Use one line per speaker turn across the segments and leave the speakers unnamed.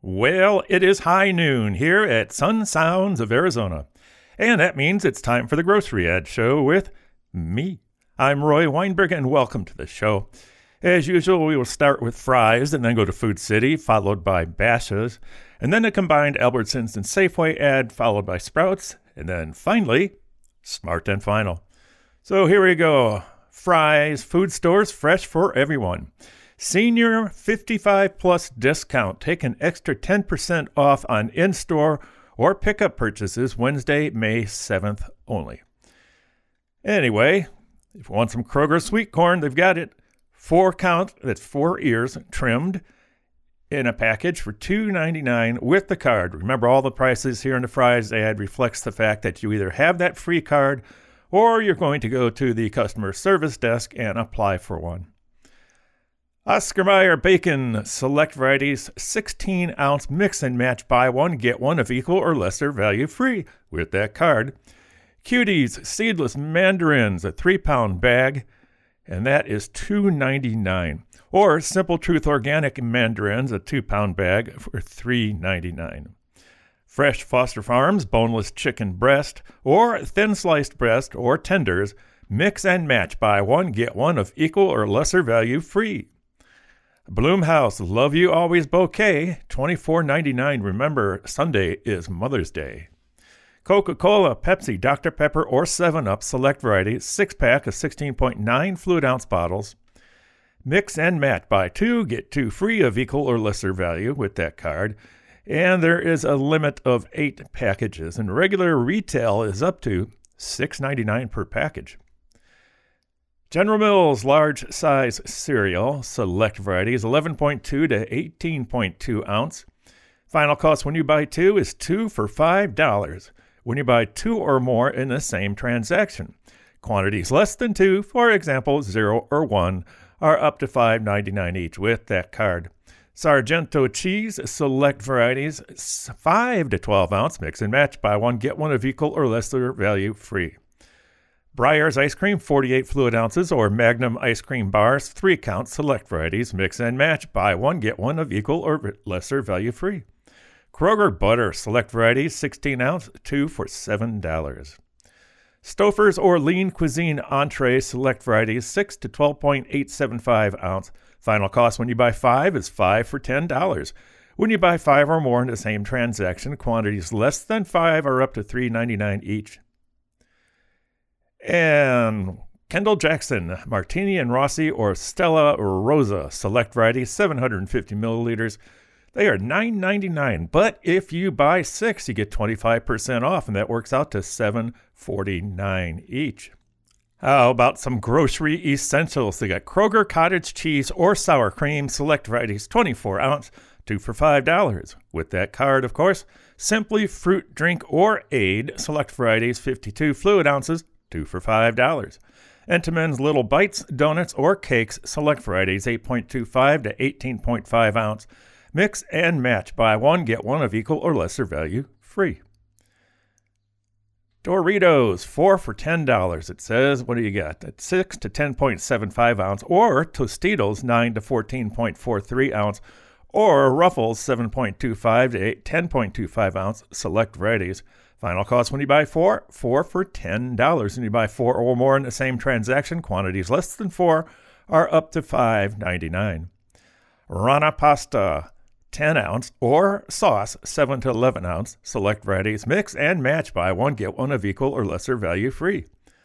Well, it is high noon here at Sun Sounds of Arizona, and that means it's time for the Grocery Ad Show with me. I'm Roy Weinberg, and welcome to the show. As usual, we will start with Fry's and then go to Food City, followed by Bashas', and then a combined Albertsons and Safeway ad, followed by Sprouts, and then finally, Smart and Final. So here we go. Fry's, food stores fresh for everyone. Senior 55 plus discount. Take an extra 10% off on in-store or pickup purchases Wednesday, May 7th only. Anyway, if you want some Kroger sweet corn, they've got it. 4 count, that's 4 ears, trimmed in a package for $2.99 with the card. Remember, all the prices here in the Fry's ad reflects the fact that you either have that free card or you're going to go to the customer service desk and apply for one. Oscar Mayer Bacon Select Varieties 16-ounce mix and match, buy one, get one of equal or lesser value free with that card. Cuties Seedless Mandarins, a 3-pound bag, and that is $2.99. Or Simple Truth Organic Mandarins, a 2-pound bag for $3.99. Fresh Foster Farms Boneless Chicken Breast or Thin Sliced Breast or Tenders, mix and match, buy one, get one of equal or lesser value free. Bloomhouse Love You Always Bouquet, $24.99. Remember, Sunday is Mother's Day. Coca-Cola, Pepsi, Dr. Pepper, or 7-Up Select Variety, 6-pack of 16.9 fluid ounce bottles. Mix and match, buy 2, get 2 free of equal or lesser value with that card. And there is a limit of 8 packages, and regular retail is up to $6.99 per package. General Mills large size cereal, select varieties, 11.2 to 18.2 ounce. Final cost when you buy 2 is 2 for $5 when you buy 2 or more in the same transaction. Quantities less than 2, for example 0 or 1, are up to $5.99 each with that card. Sargento cheese, select varieties, 5 to 12 ounce, mix and match, buy one, get one of equal or lesser value free. Breyers ice cream, 48 fluid ounces, or Magnum ice cream bars, 3 count, select varieties, mix and match, buy one, get one of equal or lesser value free. Kroger butter, select varieties, 16 ounce, 2 for $7. Stouffer's or Lean Cuisine entree, select varieties, 6 to 12.875 ounce. Final cost when you buy 5 is 5 for $10. When you buy 5 or more in the same transaction, quantities less than 5 are up to $3.99 each. And Kendall Jackson, Martini and Rossi or Stella Rosa, select variety, 750 milliliters. They are $9.99, but if you buy 6, you get 25% off, and that works out to $7.49 each. How about some grocery essentials? They got Kroger cottage cheese or sour cream, select varieties, 24 ounce, 2 for $5. With that card, of course, Simply Fruit Drink or Aid, select varieties, 52 fluid ounces, 2 for $5. Entenmann's Little Bites, Donuts, or Cakes, select varieties, 8.25 to 18.5 ounce. Mix and match, buy one, get one of equal or lesser value free. Doritos, 4 for $10. It says, what do you got? At 6 to 10.75 ounce, or Tostitos, 9 to 14.43 ounce, or Ruffles, 7.25 to 10.25 ounce, select varieties. Final cost when you buy 4 for $10. When you buy 4 or more in the same transaction, quantities less than 4 are up to $5.99. Rana Pasta, 10 ounce, or sauce, 7 to 11 ounce, select varieties, mix and match, buy one, get one of equal or lesser value free.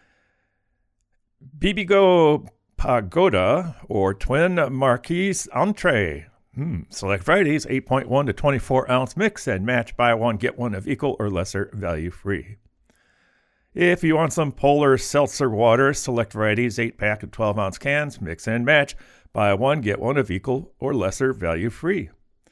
Bibigo Pagoda, or Twin Marquise Entree, select varieties, 8.1 to 24 ounce, mix and match, buy one, get one of equal or lesser value free. If you want some Polar Seltzer water, select varieties, 8-pack of 12 ounce cans, mix and match, buy one, get one of equal or lesser value free.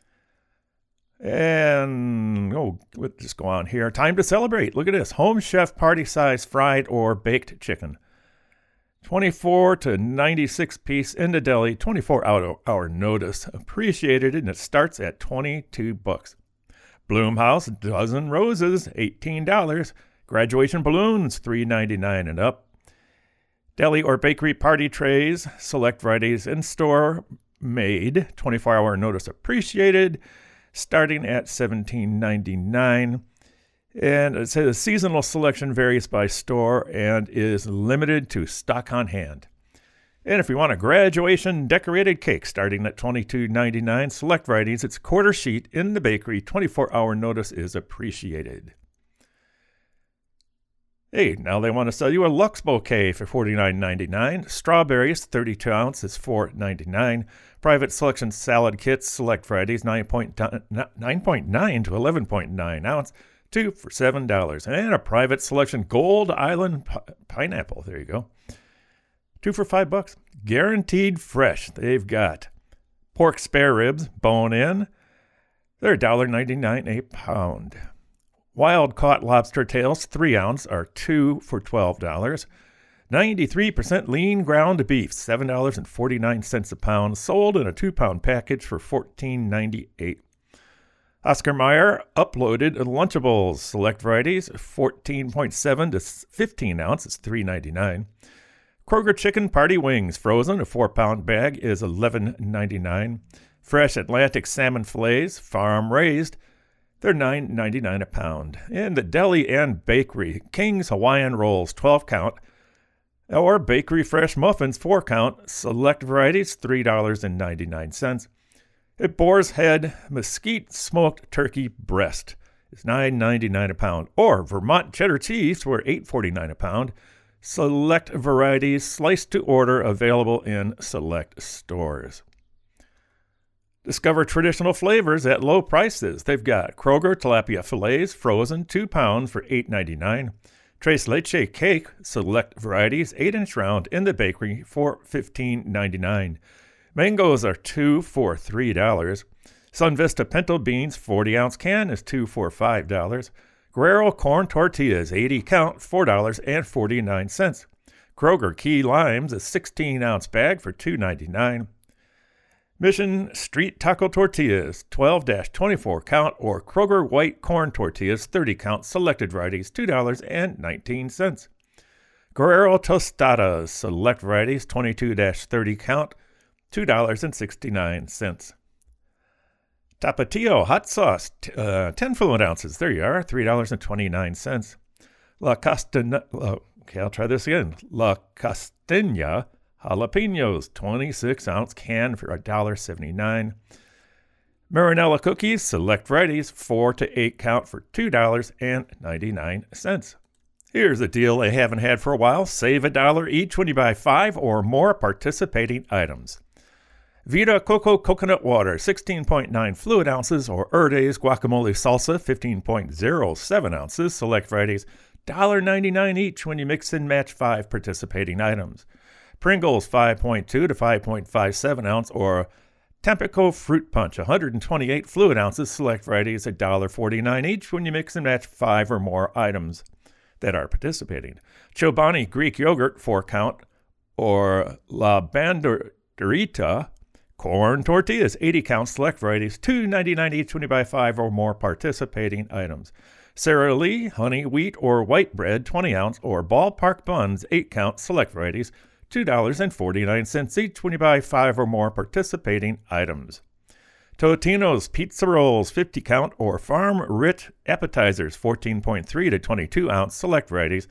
And, let's just go on here. Time to celebrate. Look at this. Home Chef party size fried or baked chicken. 24 to 96 piece in the deli, 24-hour notice. Appreciated, and it starts at $22. Bloomhouse dozen roses, $18. Graduation balloons, $3.99 and up. Deli or bakery party trays, select varieties in store made, 24-hour notice appreciated. starting at $17.99. And it says seasonal selection varies by store and is limited to stock on hand. And if you want a graduation decorated cake starting at $22.99, select varieties, it's quarter sheet in the bakery. 24-hour notice is appreciated. Hey, now they want to sell you a Lux bouquet for $49.99. Strawberries, 32 ounces, $4.99. Private selection salad kits, select varieties, 9.9 to 11.9 ounce, 2 for $7. And a private selection Gold Island pineapple, there you go, 2 for $5. Guaranteed fresh. They've got pork spare ribs, bone in. They're $1.99 a pound. Wild caught lobster tails, 3 ounce, are 2 for $12. 93% lean ground beef, $7.49 a pound, sold in a 2-pound package for $14.98. Oscar Mayer uploaded Lunchables, select varieties, 14.7 to 15 ounce, it's $3.99. Kroger chicken party wings, frozen, a 4-pound bag is $11.99. Fresh Atlantic salmon fillets, farm raised, they're $9.99 a pound. And the deli and bakery, King's Hawaiian Rolls, 12 count, or bakery fresh muffins, 4 count, select varieties, $3.99. At Boar's Head, mesquite smoked turkey breast is $9.99 a pound, or Vermont cheddar cheese for $8.49 a pound. Select varieties, sliced to order, available in select stores. Discover traditional flavors at low prices. They've got Kroger tilapia fillets, frozen, 2 pounds for $8.99. Tres Leche cake, select varieties, 8-inch round in the bakery for $15.99. Mangoes are 2 for $3. Sun Vista pinto beans, 40-ounce can is 2 for $5. Guerrero corn tortillas, 80 count, $4.49. Kroger key limes, a 16-ounce bag for $2.99. Mission Street taco tortillas, 12-24 count, or Kroger white corn tortillas, 30 count, selected varieties, $2.19. Guerrero tostadas, select varieties, 22-30 count, $2.69. Tapatio hot sauce, 10 fluid ounces, there you are, $3.29. I'll try this again. La Castagna jalapenos, 26-ounce can for $1.79. Marinella cookies, select varieties, 4 to 8 count for $2.99. Here's a deal they haven't had for a while. Save $1 each when you buy 5 or more participating items. Vita Coco Coconut Water, 16.9 fluid ounces, or Erde's Guacamole Salsa, 15.07 ounces, select varieties, $1.99 each when you mix and match 5 participating items. Pringles, 5.2 to 5.57 ounce, or Tampico Fruit Punch, 128 fluid ounces, select varieties, $1.49 each when you mix and match 5 or more items that are participating. Chobani Greek Yogurt, 4 count, or La Banderita corn tortillas, 80 count, select varieties, $2.99 each when you buy 5 or more participating items. Sara Lee honey, wheat, or white bread, 20 ounce, or Ballpark buns, 8 count, select varieties, $2.49 each when you buy 5 or more participating items. Totino's Pizza Rolls, 50 count, or Farm Rich Appetizers, 14.3 to 22 ounce, select varieties,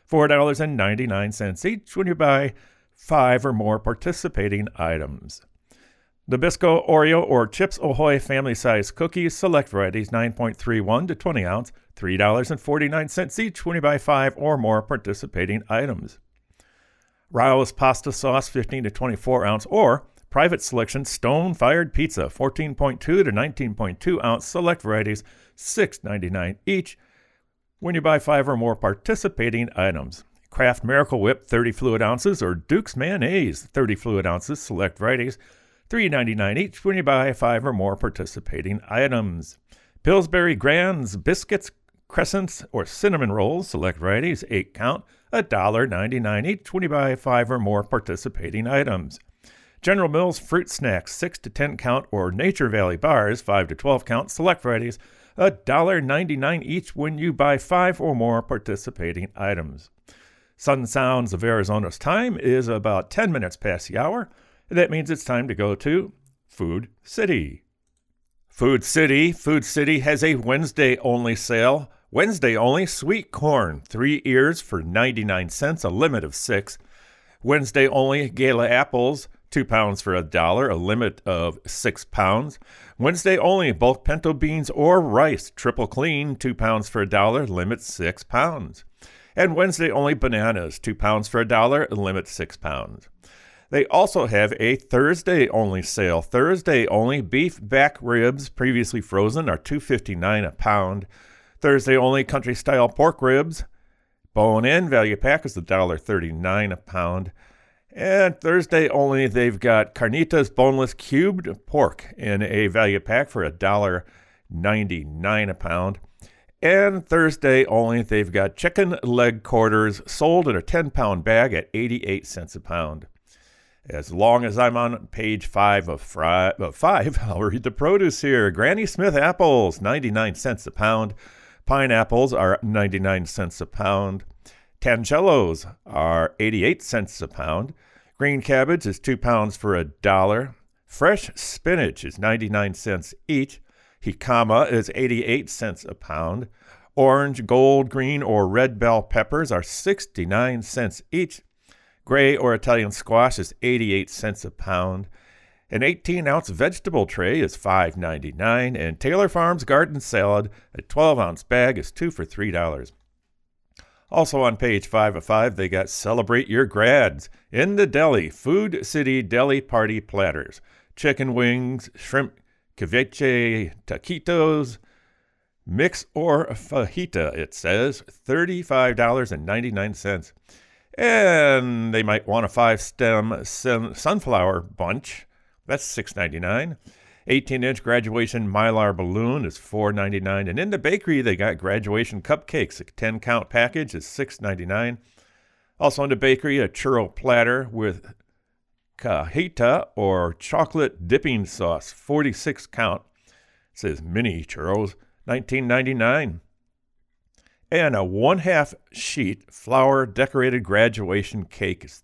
$4.99 each when you buy 5 or more participating items. Nabisco Oreo or Chips Ahoy family size cookies, select varieties, 9.31 to 20 ounce, $3.49 each when you buy 5 or more participating items. Rao's pasta sauce, 15 to 24 ounce, or private selection stone-fired pizza, 14.2 to 19.2 ounce, select varieties, $6.99 each when you buy 5 or more participating items. Kraft Miracle Whip, 30 fluid ounces, or Duke's Mayonnaise, 30 fluid ounces, select varieties, $3.99 each when you buy 5 or more participating items. Pillsbury Grands biscuits, crescents, or cinnamon rolls, select varieties, 8 count, $1.99 each when you buy 5 or more participating items. General Mills fruit snacks, 6 to 10 count, or Nature Valley bars, 5 to 12 count, select varieties, $1.99 each when you buy 5 or more participating items. Sun Sounds of Arizona's time is about 10 minutes past the hour. That means it's time to go to Food City. Food City has a Wednesday only sale. Wednesday only sweet corn, 3 ears for 99 cents, a limit of 6. Wednesday only Gala apples, 2 pounds for $1, a limit of 6 pounds. Wednesday only bulk pinto beans or rice, triple clean, 2 pounds for $1, limit 6 pounds. And Wednesday only bananas, 2 pounds for $1, limit 6 pounds. They also have a Thursday only sale. Thursday only beef back ribs, previously frozen, are $2.59 a pound. Thursday only country style pork ribs, bone-in value pack is $1.39 a pound. And Thursday only, they've got carnitas boneless cubed pork in a value pack for $1.99 a pound. And Thursday only, they've got chicken leg quarters sold in a 10-pound bag at 88 cents a pound. As long as I'm on page 5 of 5, I'll read the produce here. Granny Smith apples, 99 cents a pound. Pineapples are 99 cents a pound. Tangelos are 88 cents a pound. Green cabbage is 2 pounds for $1. Fresh spinach is 99 cents each. Jicama is 88 cents a pound. Orange, gold, green, or red bell peppers are 69 cents each. Gray or Italian squash is 88 cents a pound. An 18-ounce vegetable tray is $5.99, and Taylor Farms garden salad, a 12-ounce bag, is 2 for $3. Also on page 5 of 5, they got Celebrate Your Grads in the deli, Food City Deli Party Platters. Chicken wings, shrimp, ceviche, taquitos, mix or fajita, it says, $35.99. And they might want a 5-stem sunflower bunch. That's $6.99. 18-inch graduation Mylar balloon is $4.99. And in the bakery, they got graduation cupcakes. A 10-count package is $6.99. Also in the bakery, a churro platter with cajeta or chocolate dipping sauce, 46 count. It says mini churros, $19.99. And a 1/2 sheet flower decorated graduation cake is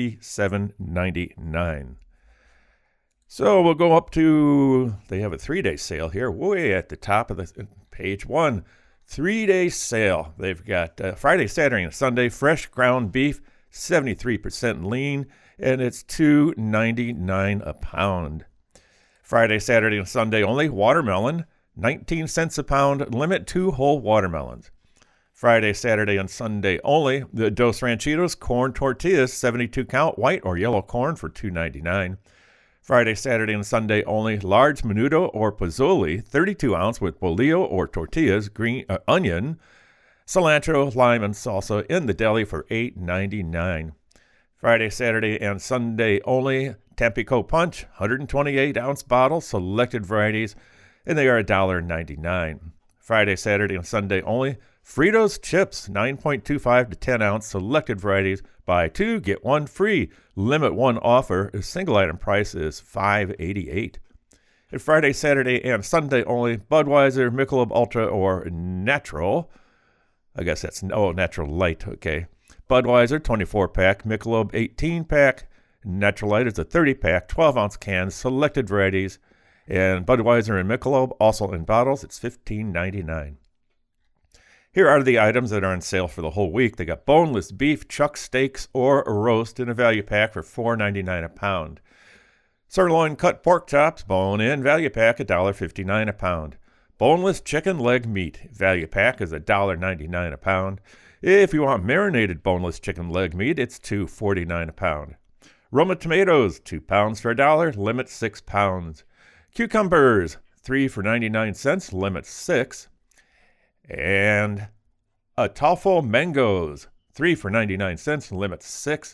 $37.99. So we'll go up to, they have a 3-day sale here, way at the top of the page 1. 3-day sale. They've got Friday, Saturday, and Sunday, fresh ground beef, 73% lean, and it's $2.99 a pound. Friday, Saturday, and Sunday only, watermelon, 19 cents a pound, limit 2 whole watermelons. Friday, Saturday, and Sunday only, the Dos Ranchitos corn tortillas, 72 count, white or yellow corn for $2.99. Friday, Saturday, and Sunday only, large menudo or pozole, 32 ounce with bolillo or tortillas, green onion, cilantro, lime, and salsa in the deli for $8.99. Friday, Saturday, and Sunday only, Tampico Punch, 128 ounce bottle, selected varieties, and they are $1.99. Friday, Saturday, and Sunday only, Fritos chips, 9.25 to 10 ounce, selected varieties, buy 2, get 1 free. Limit 1 offer. Single item price is $5.88. And Friday, Saturday, and Sunday only, Budweiser, Michelob Ultra, or Natural. I guess that's, Natural Light, okay. Budweiser, 24-pack, Michelob, 18-pack. Natural Light is a 30-pack, 12-ounce cans, selected varieties. And Budweiser and Michelob, also in bottles, it's $15.99. Here are the items that are on sale for the whole week. They got boneless beef, chuck steaks, or a roast in a value pack for $4.99 a pound. Sirloin cut pork chops, bone-in, value pack, $1.59 a pound. Boneless chicken leg meat, value pack is $1.99 a pound. If you want marinated boneless chicken leg meat, it's $2.49 a pound. Roma tomatoes, 2 pounds for $1, limit 6 pounds. Cucumbers, 3 for 99 cents, limit 6. And Ataulfo mangoes, 3 for 99 cents, limit 6.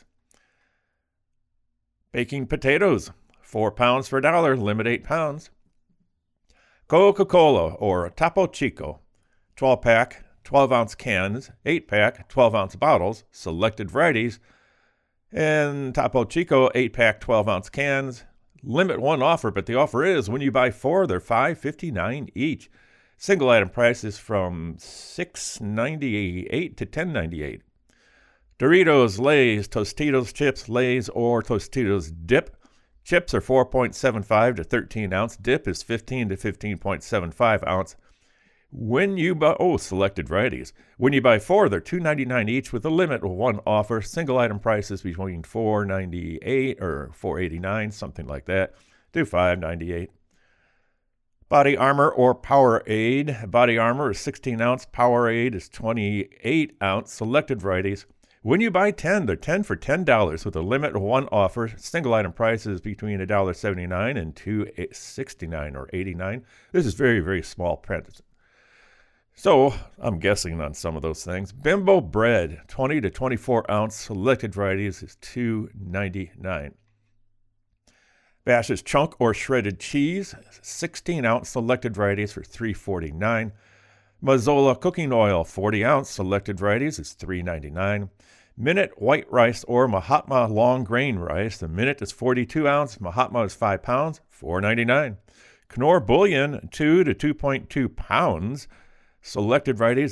Baking potatoes, 4 pounds for $1, limit 8 pounds. Coca-Cola or Topo Chico, 12-pack, 12-ounce cans, 8-pack, 12-ounce bottles, selected varieties. And Topo Chico, 8-pack, 12-ounce cans, limit 1 offer, but the offer is when you buy 4, they're $5.59 each. Single item price is from $6.98 to $10.98. Doritos, Lay's, Tostitos chips, Lay's, or Tostitos dip. Chips are 4.75 to 13 ounce. Dip is 15 to 15.75 ounce. When you buy, selected varieties. When you buy 4, they're $2.99 each with a limit of 1 offer. Single item prices between $4.98 or $4.89, something like that, to $5.98. Body Armor or Powerade. Body Armor is 16 ounce. Powerade is 28 ounce. Selected varieties. When you buy 10, they're 10 for $10 with a limit of 1 offer. Single item prices between $1.79 and $2.69 or $89. This is very, very small print. So, I'm guessing on some of those things. Bimbo bread, 20 to 24 ounce, selected varieties is $2.99. Bash's chunk or shredded cheese, 16 ounce, selected varieties for $3.49. Mazola cooking oil, 40 ounce, selected varieties is $3.99. Minute white rice or Mahatma long grain rice, the minute is 42 ounce, Mahatma is 5 pounds, $4.99. Knorr bouillon, 2 to 2.2 pounds. Selected varieties,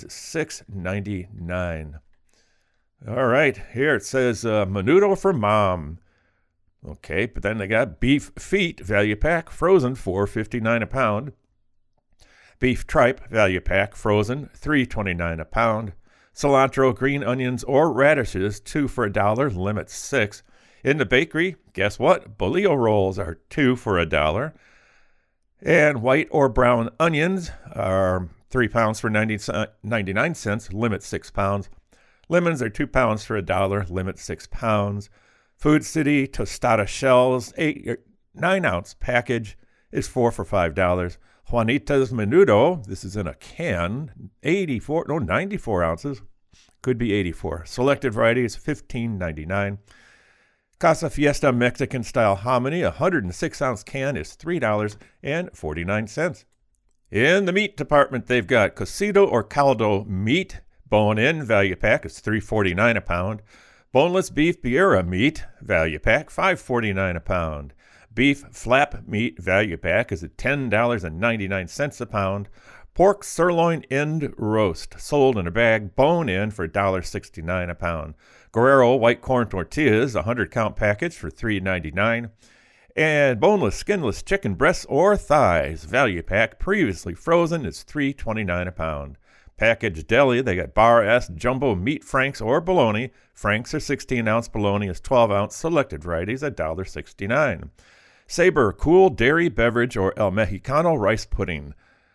$6.99. All right, here it says Menudo for Mom. Okay, but then they got beef feet value pack, frozen, $4.59 a pound. Beef tripe value pack, frozen, $3.29 a pound. Cilantro, green onions, or radishes, 2 for $1, limit 6. In the bakery, guess what? Bolillo rolls are 2 for $1. And white or brown onions are 3 pounds for 99 cents, limit 6 pounds. Lemons are 2 pounds for $1, limit 6 pounds. Food City tostada shells, 9 ounce package is 4 for $5. Juanita's Menudo, this is in a can, 94 ounces, could be 84. Selected varieties, $15.99. Casa Fiesta Mexican style hominy, 106 ounce can is $3.49. In the meat department, they've got cocido or caldo meat, bone-in value pack is $3.49 a pound. Boneless beef Beera meat value pack, $5.49 a pound. Beef flap meat value pack is at $10.99 a pound. Pork sirloin end roast, sold in a bag, bone-in for $1.69 a pound. Guerrero white corn tortillas, 100-count package for $3.99. And boneless, skinless chicken breasts or thighs, value pack, previously frozen, is $3.29 a pound. Packaged deli, they got Bar S jumbo meat franks or bologna. Franks are 16-ounce, bologna is 12-ounce, selected varieties at $1.69. Sabre cool dairy beverage or El Mexicano rice pudding.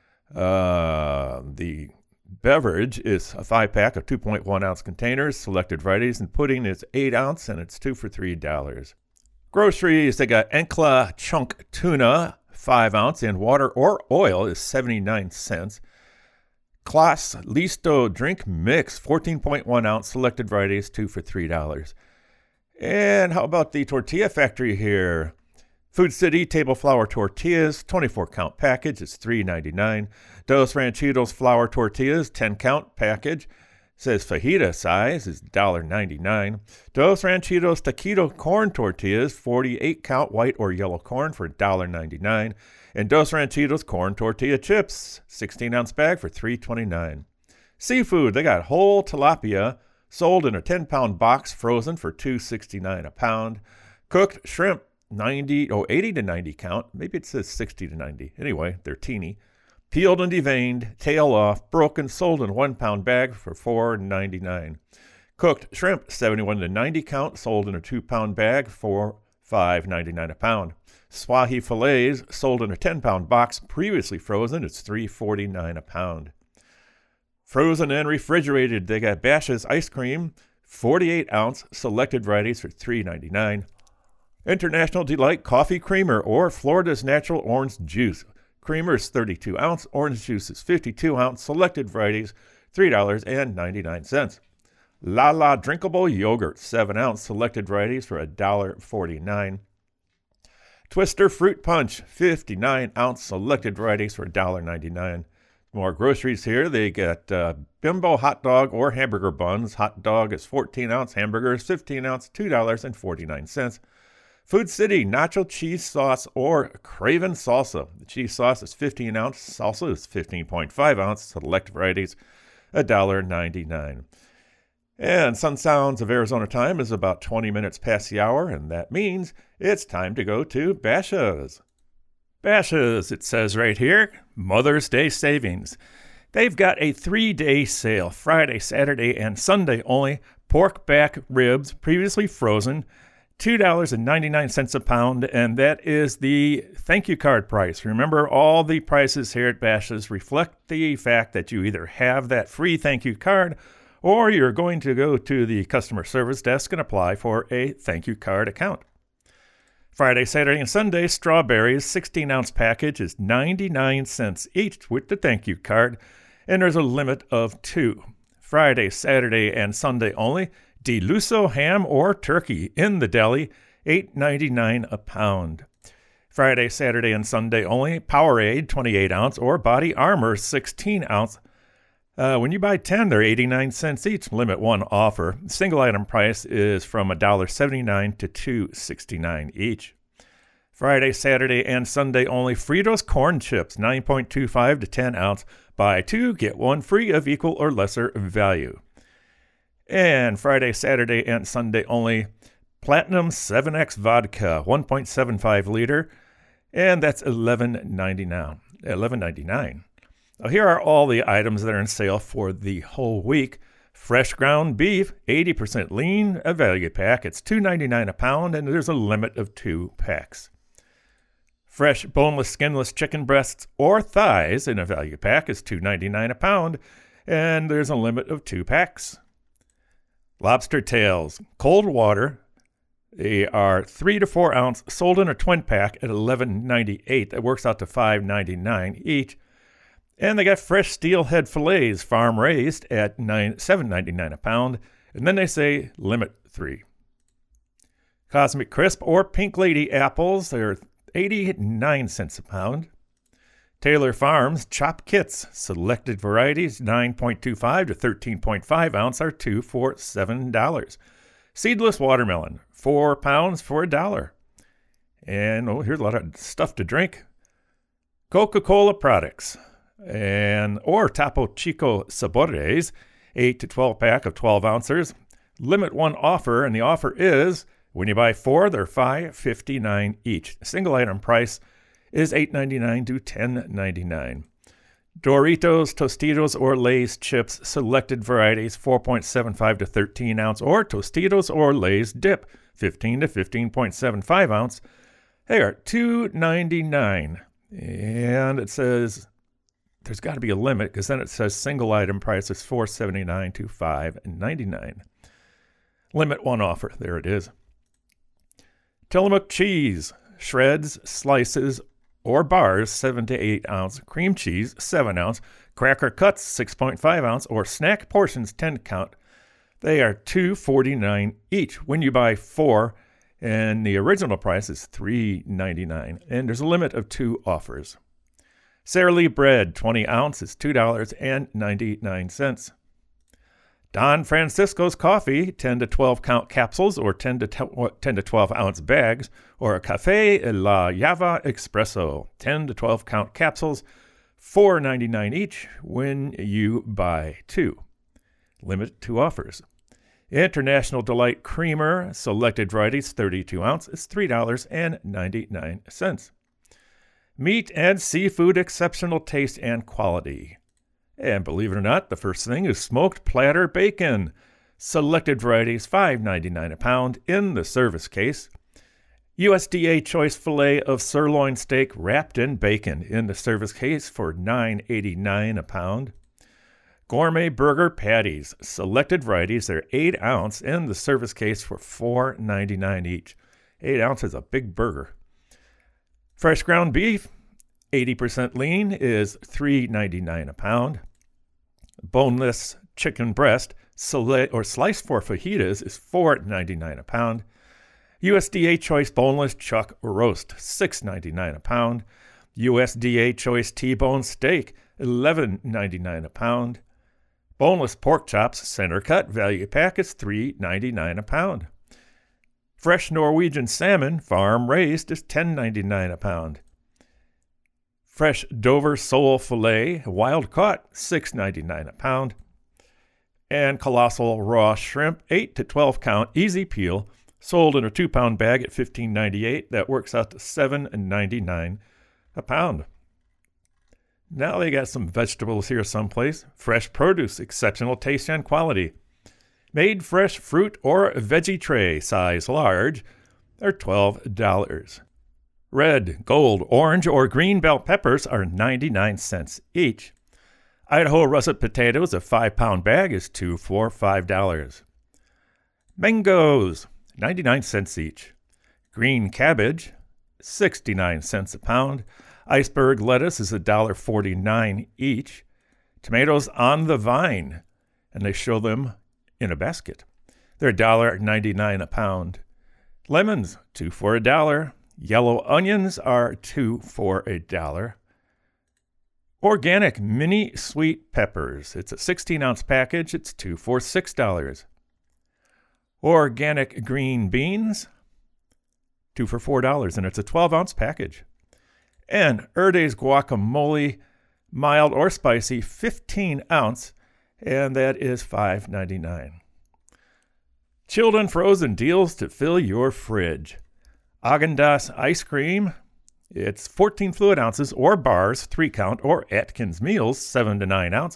The beverage is a 5-pack of 2.1-ounce containers, selected varieties, and pudding is 8-ounce, and it's 2 for $3. Groceries, they got Encla chunk tuna, 5-ounce, and water or oil is 79 cents. Class Listo drink mix, 14.1-ounce, selected varieties, 2 for $3. And how about the tortilla factory here? Food City table flour tortillas, 24-count package, is $3.99. Dos Ranchitos flour tortillas, 10-count package, says fajita size is $1.99. Dos Ranchitos taquito corn tortillas, 48-count white or yellow corn for $1.99. And Dos Ranchitos corn tortilla chips, 16-ounce bag for $3.29. Seafood, they got whole tilapia, sold in a 10-pound box, frozen for $2.69 a pound. Cooked shrimp, 80 to 90 count. Maybe it says 60 to 90. Anyway, they're teeny. Peeled and deveined, tail off, broken, sold in a 1-pound bag for $4.99. Cooked shrimp, 71 to 90 count, sold in a 2-pound bag for $5.99 a pound. Swahi fillets, sold in a 10-pound box, previously frozen, it's $3.49 a pound. Frozen and refrigerated, they got Bash's ice cream, 48-ounce, selected varieties for $3.99. International Delight Coffee Creamer or Florida's Natural Orange Juice. Creamer is 32-ounce, orange juice is 52-ounce, selected varieties, $3.99. Lala Drinkable Yogurt, 7-ounce, selected varieties for $1.49. Twister Fruit Punch, 59-ounce, selected varieties for $1.99. More groceries here. They got Bimbo hot dog or hamburger buns. Hot dog is 14-ounce, hamburger is 15-ounce, $2.49. Food City nacho cheese sauce or Craven salsa. The cheese sauce is 15-ounce, salsa is 15.5-ounce, select varieties, $1.99. And Sun Sounds of Arizona time is about 20 minutes past the hour, and that means it's time to go to Bashas'. Bashas', it says right here, Mother's Day savings. They've got a 3-day sale, Friday, Saturday, and Sunday only. Pork back ribs, previously frozen, $2.99 a pound, and that is the thank you card price. Remember, all the prices here at Bashas' reflect the fact that you either have that free thank you card or you're going to go to the customer service desk and apply for a thank you card account. Friday, Saturday, and Sunday, strawberries, 16-ounce package is 99 cents each with the thank you card, and there's a limit of 2. Friday, Saturday, and Sunday only, DeLusso ham or turkey in the deli, $8.99 a pound. Friday, Saturday, and Sunday only, Powerade, 28-ounce, or Body Armor, 16-ounce. When you buy 10, they're 89 cents each, limit 1 offer. Single item price is from $1.79 to $2.69 each. Friday, Saturday, and Sunday only, Fritos corn chips, 9.25 to 10-ounce. Buy 2, get 1 free of equal or lesser value. And Friday, Saturday, and Sunday only, Platinum 7X vodka, 1.75 liter, and that's $11.99. Now, here are all the items that are in sale for the whole week. Fresh ground beef, 80% lean, a value pack. It's $2.99 a pound, and there's a limit of 2 packs. Fresh boneless, skinless chicken breasts or thighs in a value pack is $2.99 a pound, and there's a limit of 2 packs. Lobster tails, cold water. They are 3 to 4 ounce, sold in a twin pack at $11.98. That works out to $5.99 each. And they got fresh steelhead fillets, farm raised, at $7.99 a pound. And then they say limit 3. Cosmic Crisp or Pink Lady apples, they're 89 cents a pound. Taylor Farms Chop Kits, selected varieties, 9.25 to 13.5 ounce, are 2 for $7. Seedless watermelon, 4 pounds for $1. And here's a lot of stuff to drink. Coca-Cola products. Or Topo Chico Sabores, 8 to 12 pack of 12 ounces. Limit 1 offer, and the offer is when you buy 4, they're $5.59 each. Single item price is $8.99 to $10.99. Doritos, Tostitos, or Lay's chips, selected varieties, 4.75 to 13 ounce, or Tostitos or Lay's dip, 15 to 15.75 ounce. They are $2.99, and it says there's got to be a limit because then it says single item price is $4.79 to $5.99. Limit 1 offer. There it is. Tillamook cheese, shreds, slices, or bars, 7 to 8 ounce. Cream cheese, 7 ounce. Cracker cuts, 6.5 ounce, or snack portions, 10 count. They are $2.49 each when you buy 4, and the original price is $3.99, and there's a limit of 2 offers. Sara Lee bread, 20 ounce, is $2.99. Don Francisco's coffee, 10 to 12 count capsules or 10 to 12 ounce bags, or a Café La Java Espresso, 10 to 12 count capsules, $4.99 each when you buy 2. Limit 2 offers. International Delight Creamer, selected varieties, 32 ounce, is $3.99. Meat and seafood, exceptional taste and quality. And believe it or not, the first thing is smoked platter bacon. Selected varieties, $5.99 a pound in the service case. USDA choice filet of sirloin steak wrapped in bacon in the service case for $9.89 a pound. Gourmet burger patties. Selected varieties, they're 8 ounce in the service case for $4.99 each. 8 ounce is a big burger. Fresh ground beef, 80% lean, is $3.99 a pound. Boneless chicken breast, sliced for fajitas, is $4.99 a pound. USDA choice boneless chuck roast, $6.99 a pound. USDA choice T-bone steak, $11.99 a pound. Boneless pork chops, center cut, value pack is $3.99 a pound. Fresh Norwegian salmon, farm raised, is $10.99 a pound. Fresh Dover sole filet, wild caught, $6.99 a pound. And colossal raw shrimp, 8 to 12 count, easy peel, sold in a 2-pound bag at $15.98. That works out to $7.99 a pound. Now they got some vegetables here someplace. Fresh produce, exceptional taste and quality. Made fresh fruit or veggie tray, size large, are $12. Red, gold, orange, or green bell peppers are 99 cents each. Idaho russet potatoes, a 5-pound bag, is 2 for $5. Mangoes, 99 cents each. Green cabbage, 69 cents a pound. Iceberg lettuce is $1.49 each. Tomatoes on the vine, and they show them in a basket. They're $1.99 a pound. Lemons, 2 for $1. Yellow onions are 2 for $1. Organic mini sweet peppers. It's a 16-ounce package. It's 2 for $6. Organic green beans, 2 for $4, and it's a 12-ounce package. And Erde's guacamole, mild or spicy, 15-ounce, and that is $5.99. Chilled and frozen deals to fill your fridge. Häagen-Dazs ice cream, it's 14 fluid ounces or bars, 3 count, or Atkins meals, 7 to 9 ounce,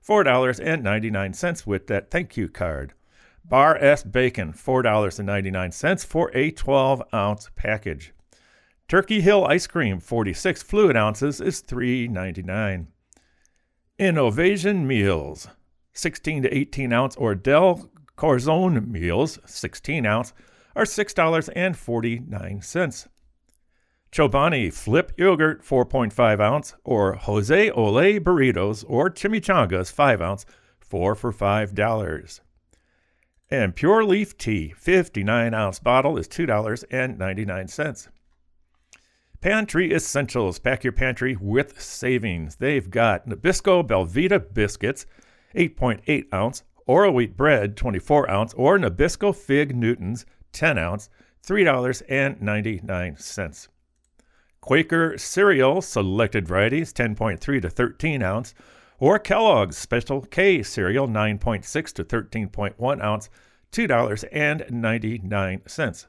$4.99 with that thank you card. Bar S bacon, $4.99 for a 12-ounce package. Turkey Hill ice cream, 46 fluid ounces, is $3.99. Innovation meals, 16 to 18 ounce or Del Corazon meals, 16 ounce, are $6.49. Chobani Flip Yogurt 4.5 ounce or Jose Ole Burritos or Chimichangas 5 ounce, 4 for $5. And Pure Leaf Tea 59 ounce bottle is $2.99. Pantry Essentials. Pack your pantry with savings. They've got Nabisco Belvita biscuits 8.8 ounce, Oro wheat bread 24 ounce, or Nabisco Fig Newtons 10 ounce, $3.99. Quaker cereal, selected varieties, 10.3 to 13 ounce, or Kellogg's Special K cereal, 9.6 to 13.1 ounce, $2.99.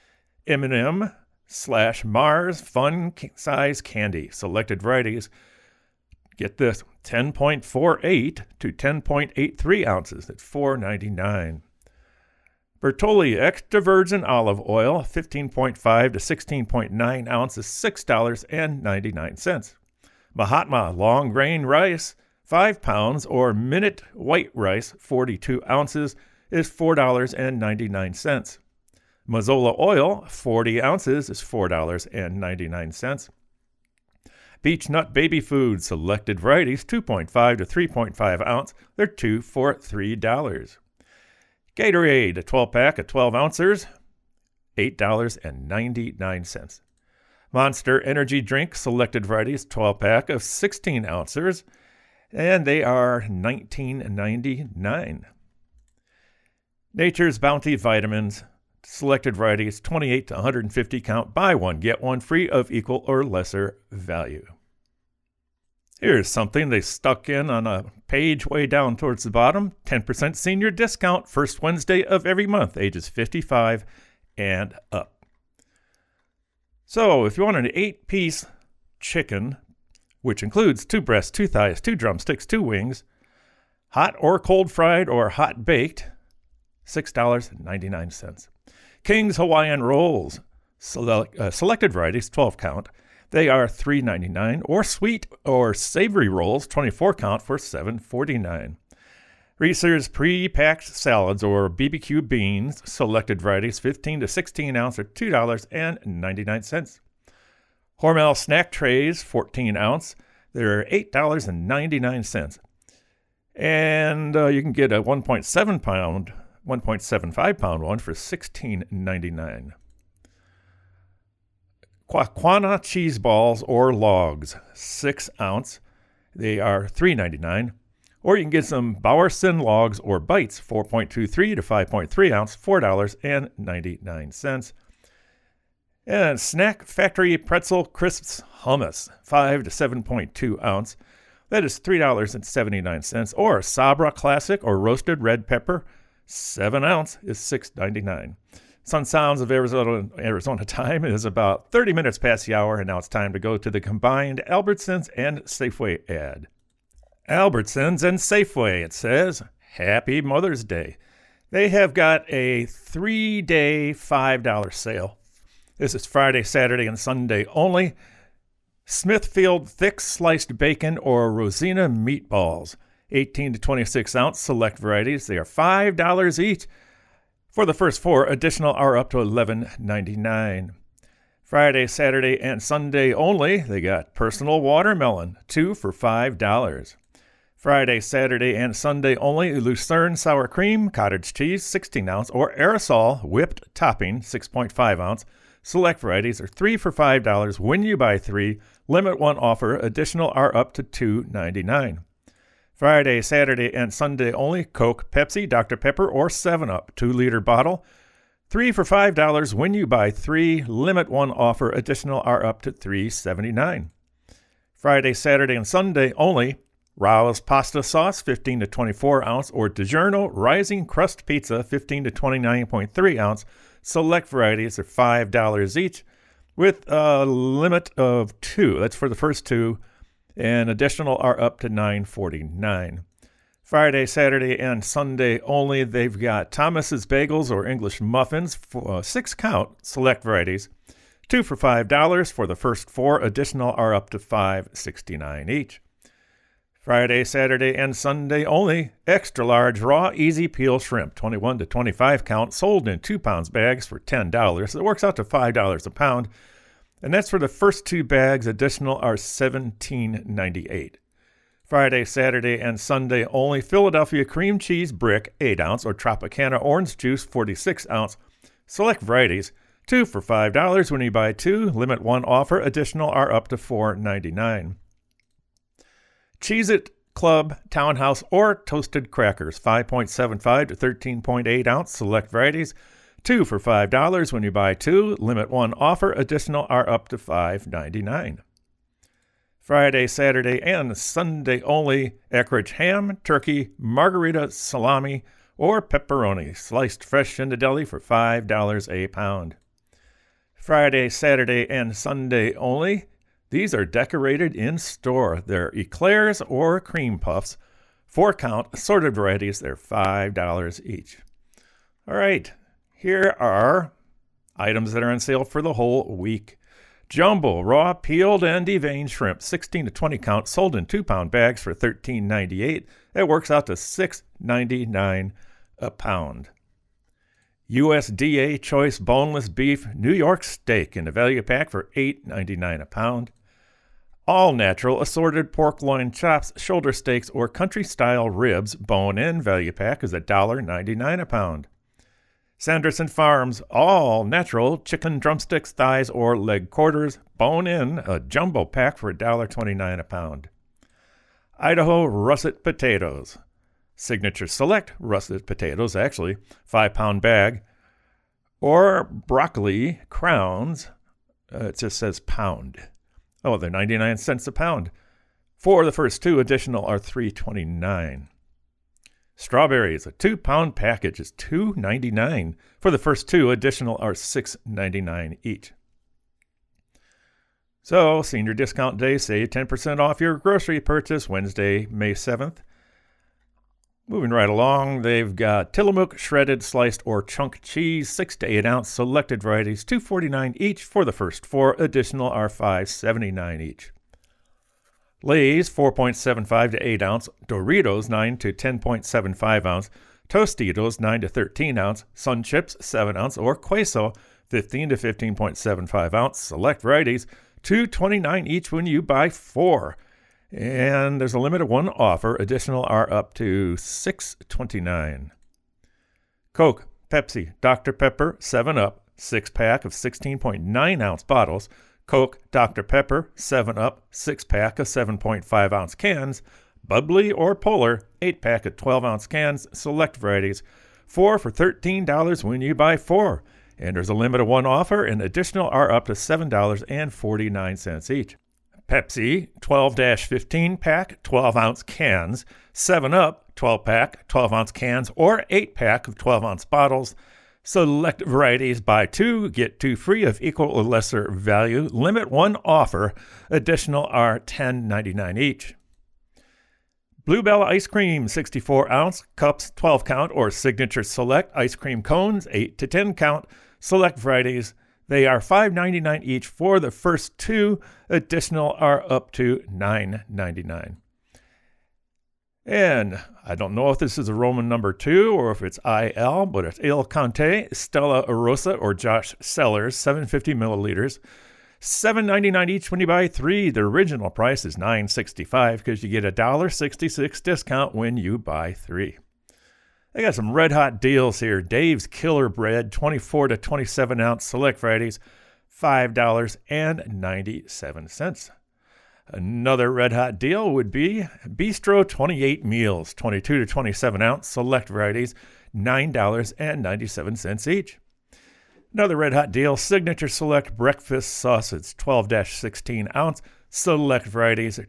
M&M/Mars Fun Size Candy, selected varieties, get this, 10.48 to 10.83 ounces at $4.99. Bertolli Extra Virgin Olive Oil, 15.5 to 16.9 ounces, $6.99. Mahatma Long Grain Rice, 5 pounds, or Minute White Rice, 42 ounces, is $4.99. Mazola Oil, 40 ounces, is $4.99. Beech Nut Baby Food, selected varieties, 2.5 to 3.5 ounce, they're 2 for $3. Gatorade, a 12-pack of 12 ounces, $8.99. Monster Energy Drink, selected varieties, 12-pack of 16 ounces, and they are $19.99. Nature's Bounty Vitamins, selected varieties, 28 to 150 count, buy one, get one free of equal or lesser value. Here's something they stuck in on a page way down towards the bottom. 10% senior discount first Wednesday of every month, ages 55 and up. So if you want an 8-piece chicken, which includes 2 breasts, 2 thighs, 2 drumsticks, 2 wings, hot or cold fried or hot baked, $6.99. King's Hawaiian Rolls, selected varieties, 12 count. They are $3.99, or sweet or savory rolls, 24 count, for $7.49. Reese's pre-packed salads or BBQ beans, selected varieties, 15 to 16 ounce, are $2.99. Hormel snack trays, 14 ounce, they're $8.99. And you can get a 1.75 pound one for $16.99. Quaquana cheese balls or logs, 6 ounce. They are $3.99. Or you can get some Bowerson logs or bites, 4.23 to 5.3 ounce, $4.99. And Snack Factory pretzel crisps hummus, 5 to 7.2 ounce. That is $3.79. Or Sabra Classic or Roasted Red Pepper, 7 ounce, is $6.99. Sun Sounds of Arizona time is about 30 minutes past the hour, and now it's time to go to the combined Albertsons and Safeway ad. Albertsons and Safeway, it says, Happy Mother's Day. They have got a 3-day $5 sale. This is Friday, Saturday, and Sunday only. Smithfield thick sliced bacon or Rosina meatballs, 18 to 26 ounce select varieties. They are $5 each. For the first 4, additional are up to $11.99. Friday, Saturday, and Sunday only, they got personal watermelon, 2 for $5. Friday, Saturday, and Sunday only, Lucerne sour cream, cottage cheese, 16 ounce, or aerosol whipped topping, 6.5 ounce. Select varieties are 3 for $5 when you buy 3. Limit 1 offer. Additional are up to $2.99. Friday, Saturday, and Sunday only, Coke, Pepsi, Dr. Pepper, or 7-Up, 2-liter bottle. 3 for $5 when you buy 3. Limit 1 offer. Additional are up to $3.79. Friday, Saturday, and Sunday only, Rao's pasta sauce, 15 to 24 ounce, or DiGiorno rising crust pizza, 15 to 29.3 ounce. Select varieties are $5 each, with a limit of 2. That's for the first 2. And additional are up to $9.49. Friday, Saturday, and Sunday only, they've got Thomas's Bagels or English Muffins, for 6-count select varieties, 2 for $5 for the first 4. Additional are up to $5.69 each. Friday, Saturday, and Sunday only, extra large raw easy peel shrimp, 21 to 25 count, sold in 2-pound bags for $10. It works out to $5 a pound. And that's for the first 2 bags. Additional are $17.98. Friday, Saturday, and Sunday only, Philadelphia cream cheese brick, 8 ounce, or Tropicana orange juice, 46 ounce. Select varieties, 2 for $5 when you buy 2. Limit 1 offer. Additional are up to $4.99. Cheez-It Club, Townhouse, or Toasted Crackers, 5.75 to 13.8 ounce. Select varieties, 2 for $5 when you buy 2. Limit 1 offer. Additional are up to $5.99. Friday, Saturday, and Sunday only, Eckrich ham, turkey, margarita salami, or pepperoni, sliced fresh in the deli for $5 a pound. Friday, Saturday, and Sunday only, these are decorated in store. They're eclairs or cream puffs, 4-count, assorted varieties. They're $5 each. All right. Here are items that are on sale for the whole week. Jumbo, raw, peeled, and deveined shrimp, 16 to 20 count, sold in 2-pound bags for $13.98. That works out to $6.99 a pound. USDA Choice Boneless Beef New York Steak in a value pack for $8.99 a pound. All natural assorted pork loin chops, shoulder steaks, or country-style ribs, bone-in value pack is $1.99 a pound. Sanderson Farms all natural chicken drumsticks, thighs, or leg quarters, bone-in, a jumbo pack for $1.29 a pound. Idaho russet potatoes, Signature Select russet potatoes, actually, 5-pound bag, or broccoli crowns, it just says pound. Oh, they're 99 cents a pound. For the first 2, additional are $3.29. Strawberries, a 2-pound package is $2.99. For the first 2, additional are $6.99 each. So, Senior Discount Day, save 10% off your grocery purchase, Wednesday, May 7th. Moving right along, they've got Tillamook shredded, sliced, or chunk cheese, 6 to 8 ounce, selected varieties, $2.49 each. For the first 4, additional are $5.79 each. Lay's 4.75 to 8 ounce, Doritos 9 to 10.75 ounce, Tostitos 9 to 13 ounce, Sun Chips 7 ounce, or Queso 15 to 15.75 ounce. Select varieties, $2.29 each when you buy 4. And there's a limit of 1 offer. Additional are up to $6.29. Coke, Pepsi, Dr. Pepper, 7-Up, 6-pack of 16.9 ounce bottles. Coke, Dr. Pepper, 7-Up, 6-pack of 7.5 ounce cans. Bubbly or Polar, 8-pack of 12 ounce cans. Select varieties, 4 for $13 when you buy 4. And there's a limit of 1 offer, and additional are up to $7.49 each. Pepsi, 12-15 pack, 12-ounce cans. 7-Up, 12-pack, 12-ounce cans, or 8-pack of 12-ounce bottles. Select varieties, buy 2, get 2 free of equal or lesser value. Limit 1 offer. Additional are $10.99 each. Bluebell ice cream, 64-ounce, cups, 12 count, or Signature Select ice cream cones, 8 to 10 count. Select varieties. They are $5.99 each for the first 2. Additional are up to $9.99. And I don't know if this is a Roman number 2 or if it's IL, but it's Il Conte, Stella Rosa, or Josh Cellars, 750 milliliters. $7.99 each when you buy 3. The original price is $9.65 because you get a $1.66 discount when you buy 3. They got some red hot deals here. Dave's Killer Bread, 24 to 27 ounce select varieties, $5.97. Another red hot deal would be Bistro 28 meals, 22 to 27 ounce select varieties, $9.97 each. Another red hot deal, Signature Select breakfast sausage, 12-16 ounce select varieties,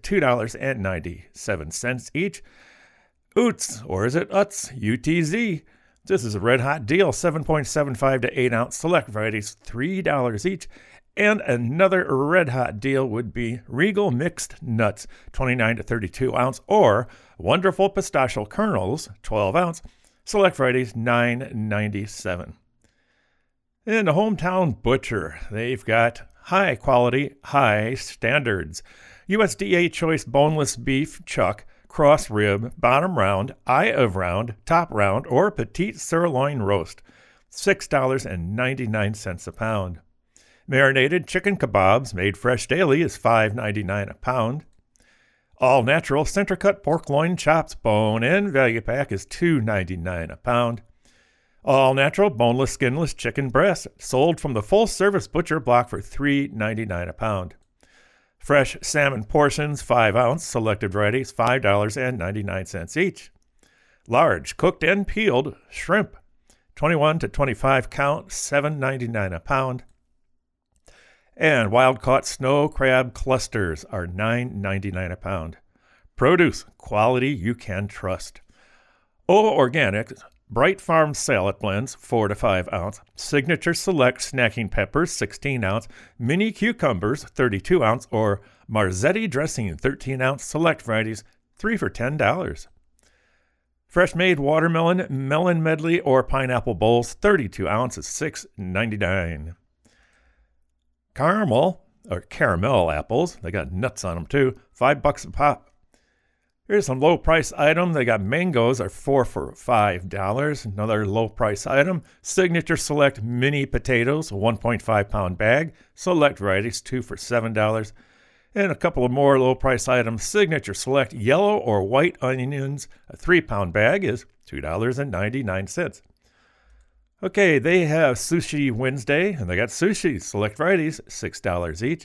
$2.97 each. Oots, or is it Utz, UTZ? This is a red hot deal, 7.75 to 8 ounce select varieties, $3 each. And another red hot deal would be Regal Mixed Nuts, 29 to 32 ounce, or Wonderful Pistachio Kernels, 12 ounce, select varieties, $9.97. In the Hometown Butcher, they've got high quality, high standards. USDA Choice Boneless Beef Chuck, Cross Rib, Bottom Round, Eye of Round, Top Round, or Petite Sirloin Roast, $6.99 a pound. Marinated chicken kebabs made fresh daily is $5.99 a pound. All natural center cut pork loin chops bone-in value pack is $2.99 a pound. All natural boneless skinless chicken breast sold from the full service butcher block for $3.99 a pound. Fresh salmon portions 5 ounce selected varieties $5.99 each. Large cooked and peeled shrimp 21 to 25 count $7.99 a pound. And wild-caught snow crab clusters are $9.99 a pound. Produce, quality you can trust. O Organic, Bright Farm salad blends, 4 to 5 ounce. Signature Select snacking peppers, 16 ounce. Mini cucumbers, 32 ounce. Or Marzetti dressing, 13 ounce. Select varieties, 3 for $10. Fresh-made watermelon, melon medley, or pineapple bowls, 32 ounces, $6.99. Caramel apples, they got nuts on them too, $5 a pop. Here's some low-price item. They got mangoes are 4 for $5. Another low-price item, Signature Select mini potatoes, 1.5 pound bag, select varieties, 2 for $7. And a couple of more low-price items, Signature Select yellow or white onions, a 3-pound bag is $2.99. Okay, they have Sushi Wednesday, and they got sushi, select varieties, $6 each.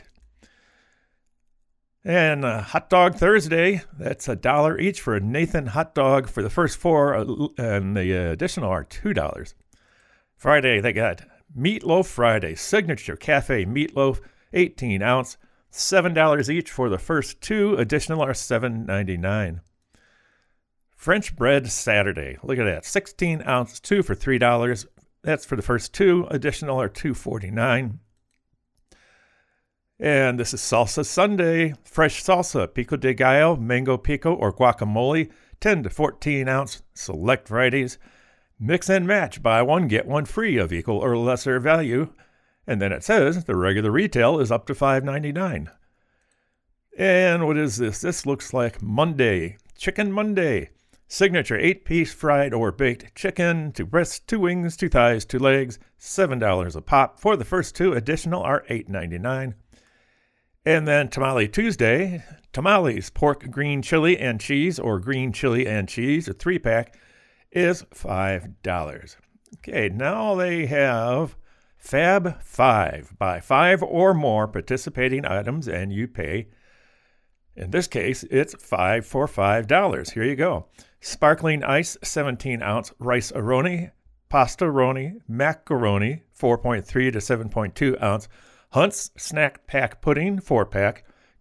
And Hot Dog Thursday, that's $1 each for a Nathan hot dog for the first 4, and the additional are $2. Friday, they got Meatloaf Friday, Signature Cafe Meatloaf, 18 ounce, $7 each for the first 2, additional are $7.99. French Bread Saturday, look at that, 16 ounce, 2 for $3. That's for the first 2. Additional are $2.49. And this is Salsa Sunday. Fresh salsa, pico de gallo, mango pico, or guacamole, 10 to 14 ounce. Select varieties. Mix and match. Buy one, get one free of equal or lesser value. And then it says the regular retail is up to $5.99. And what is this? This looks like Monday. Chicken Monday. Signature 8-piece fried or baked chicken, 2 breasts, 2 wings, 2 thighs, 2 legs, $7 a pop. For the first 2, additional are $8.99. And then Tamale Tuesday, tamales, pork, green chili and cheese, or green chili and cheese, a 3-pack, is $5. Okay, now they have Fab 5. Buy 5 or more participating items and you pay, in this case, it's 5 for $5. Here you go. Sparkling ice, 17 ounce rice aroni, pasta roni, macaroni, 4.3 to 7.2 ounce, Hunt's snack pack pudding, 4-pack,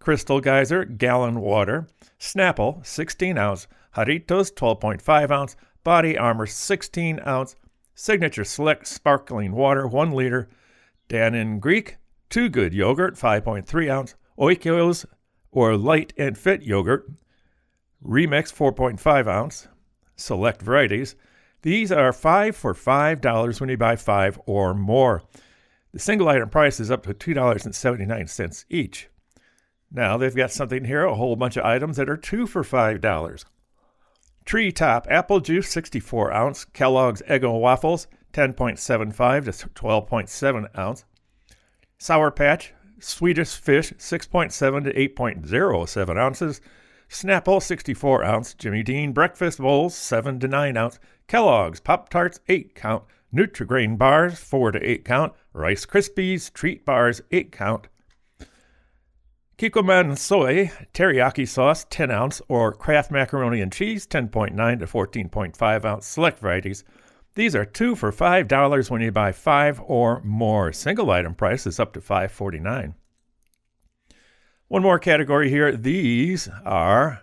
Crystal Geyser, gallon water. Snapple, 16 ounce. Jarritos, 12.5 ounce. Body Armor, 16 ounce. Signature Select sparkling water, 1 liter. Dannon Greek, Too Good yogurt, 5.3 ounce. Oikos or Light and Fit yogurt. Remix, 4.5 ounce. Select varieties. These are 5 for $5 when you buy 5 or more. The single item price is up to $2.79 each. Now they've got something here, a whole bunch of items that are 2 for $5. Treetop apple juice, 64 ounce. Kellogg's Eggo waffles, 10.75 to 12.7 ounce. Sour Patch Swedish Fish, 6.7 to 8.07 ounces. Snapple, 64 ounce. Jimmy Dean breakfast bowls, 7 to 9 ounce. Kellogg's Pop-Tarts, 8 count. Nutri-Grain bars, 4 to 8 count. Rice Krispies treat bars, 8 count. Kikkoman soy teriyaki sauce, 10 ounce, or Kraft macaroni and cheese, 10.9 to 14.5 ounce. Select varieties. These are 2 for $5 when you buy 5 or more. Single item price is up to $5.49. One more category here. These are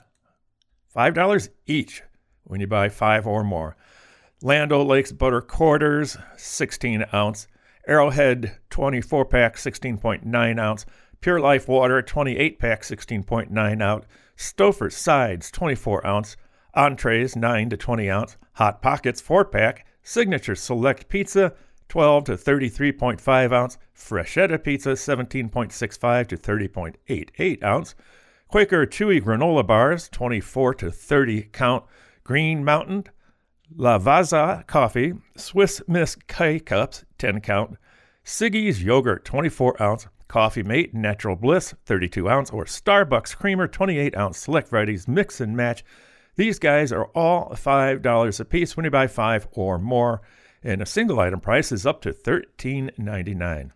$5 each when you buy 5 or more. Land O'Lakes butter quarters, 16 ounce. Arrowhead 24-pack, 16.9 ounce. Pure Life water, 28-pack, 16.9 ounce. Stouffer's sides, 24 ounce. Entrees, 9 to 20 ounce. Hot Pockets 4-pack. Signature Select pizza, 12 to 33.5 ounce. Freshetta pizza, 17.65 to 30.88 ounce. Quaker Chewy granola bars, 24 to 30 count. Green Mountain Lavazza coffee. Swiss Miss K-Cups, 10 count. Siggy's yogurt, 24 ounce. Coffee Mate Natural Bliss, 32 ounce. Or Starbucks Creamer, 28 ounce. Select varieties, mix and match. These guys are all $5 a piece when you buy 5 or more. And a single item price is up to $13.99.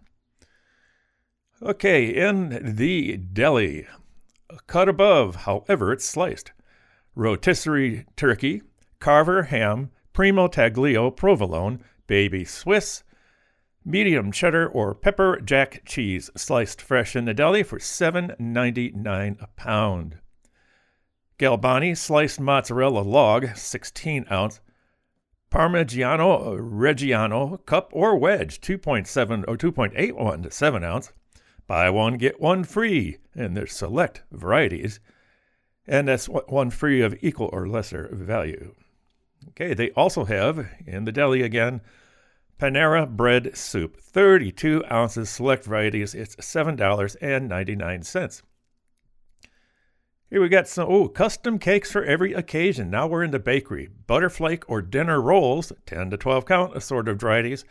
Okay, in the deli, cut above, however it's sliced. Rotisserie turkey, Carver ham, Primo Taglio provolone, baby Swiss, medium cheddar or pepper jack cheese, sliced fresh in the deli for $7.99 a pound. Galbani sliced mozzarella log, 16 ounce. Parmigiano Reggiano cup or wedge, 2.7 or 2.81 to 7 ounce. Buy one, get one free, and there's select varieties. And that's one free of equal or lesser value. Okay, they also have, in the deli again, Panera bread soup, 32 ounces, select varieties. It's $7.99. Here we got some custom cakes for every occasion. Now we're in the bakery. Butterflake or dinner rolls, 10 to 12 count, assorted varieties,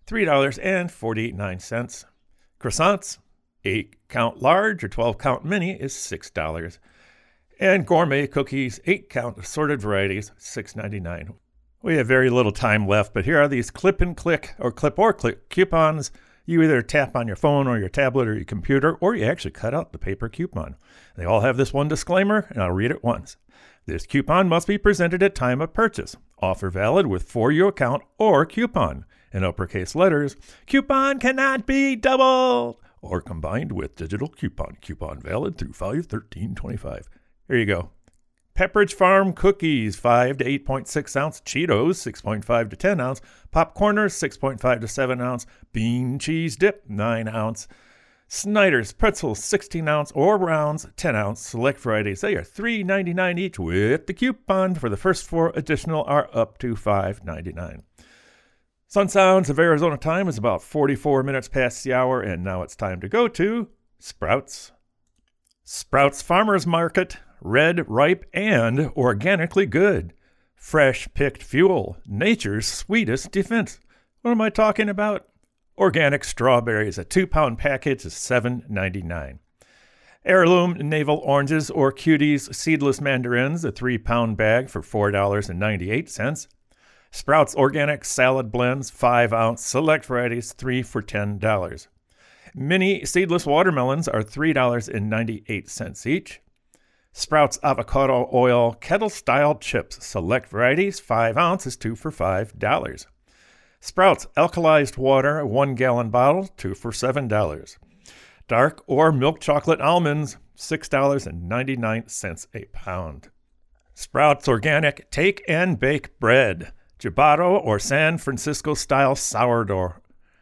$3.49. Croissants, 8 count large or 12 count mini is $6. And gourmet cookies, 8 count, assorted varieties, $6.99. We have very little time left, but here are these clip and click or clip coupons. You either tap on your phone or your tablet or your computer, or you actually cut out the paper coupon. They all have this one disclaimer, and I'll read it once. This coupon must be presented at time of purchase. Offer valid with for-you account or coupon. In uppercase letters, coupon cannot be doubled or combined with digital coupon. Coupon valid through 5/13/25. Here you go. Pepperidge Farm cookies, 5 to 8.6 ounce. Cheetos, 6.5 to 10 ounce. Popcorners, 6.5 to 7 ounce. Bean cheese dip, 9 ounce. Snyder's pretzels, 16 ounce or rounds, 10 ounce. Select varieties, they are $3.99 each with the coupon. For the first 4 additional are up to $5.99. Sun Sounds of Arizona time is about 44 minutes past the hour, and now it's time to go to Sprouts. Sprouts Farmers Market. Red, ripe, and organically good. Fresh picked fuel. Nature's sweetest defense. What am I talking about? Organic strawberries. A 2-pound package is $7.99. Heirloom navel oranges or cuties seedless mandarins. A 3-pound bag for $4.98. Sprouts organic salad blends, 5 ounce. Select varieties, 3 for $10. Mini seedless watermelons are $3.98 each. Sprouts avocado oil kettle-style chips. Select varieties, 5 ounces, 2 for $5. Sprouts alkalized water, 1 gallon bottle, 2 for $7. Dark or milk chocolate almonds, $6.99 a pound. Sprouts Organic Take and Bake Bread, ciabatta or San Francisco-style sourdough,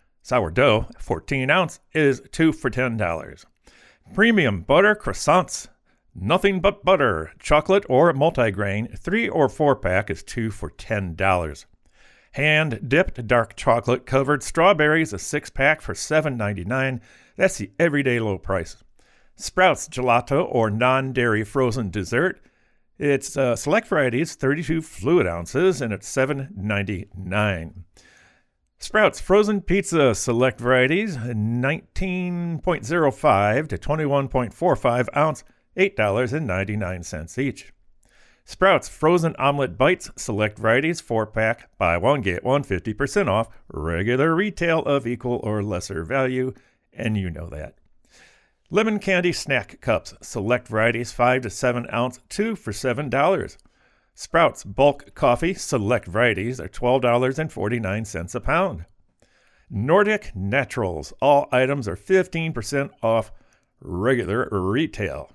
14 ounce, is 2 for $10. Premium Butter Croissants, nothing but butter, chocolate or multigrain, 3 or 4 pack is 2 for $10. Hand-dipped dark chocolate-covered strawberries, a 6-pack for $7.99. That's the everyday low price. Sprouts Gelato or non-dairy frozen dessert. It's select varieties, 32 fluid ounces, and it's $7.99. Sprouts Frozen Pizza select varieties, 19.05 to 21.45 ounce, $8.99 each. Sprouts Frozen Omelet Bites select varieties, 4-pack, buy one, get one, 50% off, regular retail of equal or lesser value, and you know that. Lemon Candy Snack Cups select varieties, 5 to 7 ounce, 2 for $7. Sprouts Bulk Coffee select varieties are $12.49 a pound. Nordic Naturals, all items are 15% off regular retail.